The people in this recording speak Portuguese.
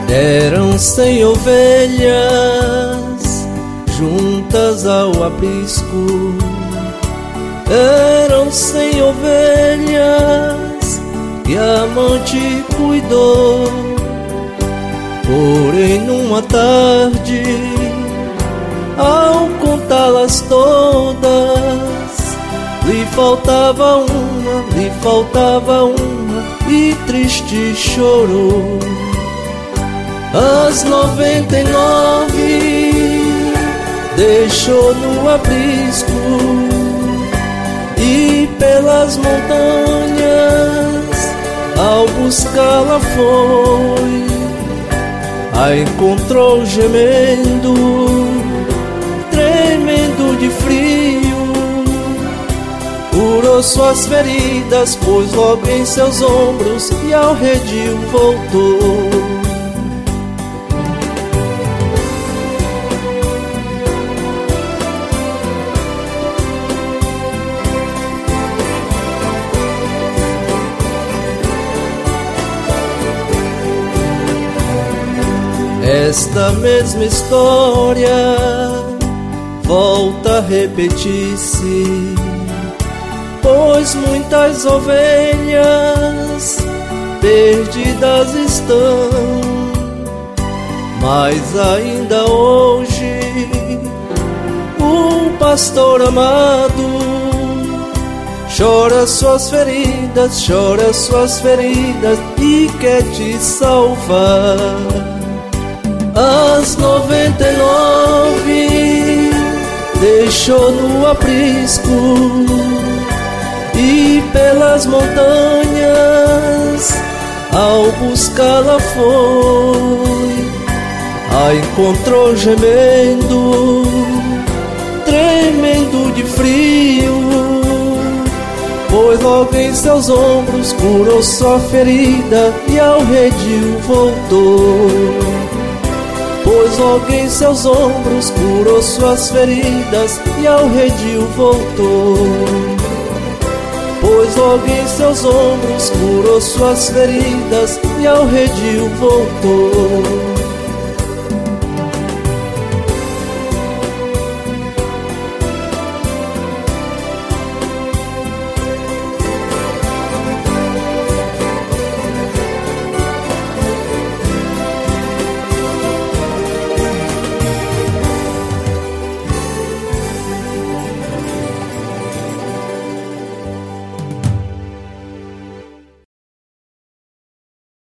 Eram 100 ovelhas juntas ao aprisco. Eram 100 ovelhas que a amante cuidou. Porém numa tarde, ao contá-las todas, lhe faltava uma e triste chorou. As 99 deixou no aprisco e pelas montanhas ao buscá-la foi. A encontrou gemendo, tremendo de frio, curou suas feridas, pôs logo em seus ombros e ao redil voltou. Esta mesma história volta a repetir-se, pois muitas ovelhas perdidas estão. Mas ainda hoje o pastor amado chora suas feridas e quer te salvar. As 99 deixou no aprisco e pelas montanhas ao buscá-la foi. A encontrou gemendo, tremendo de frio, pôs logo em seus ombros, curou sua ferida e ao redil voltou. Pôs logo em seus ombros, curou suas feridas e ao redil voltou. Pôs logo em seus ombros, curou suas feridas e ao redil voltou.